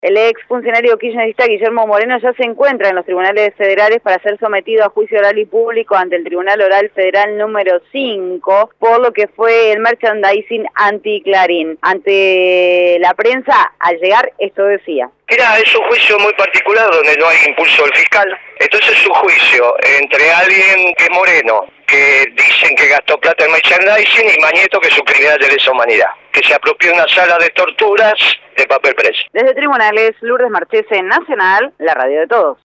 El ex funcionario kirchnerista Guillermo Moreno ya se encuentra en los tribunales federales para ser sometido a juicio oral y público ante el Tribunal Oral Federal número 5 por lo que fue el merchandising anti-Clarín. Ante la prensa, al llegar, esto decía. Mira, es un juicio muy particular donde no hay impulso del fiscal. Entonces es un juicio entre alguien que es Moreno, que dicen que gastó plata en merchandising, y Mañeto, que es un criminal de lesa humanidad, que se apropió de una sala de torturas de papel preso. Desde tribunales, Lourdes Marchese, Nacional, la radio de todos.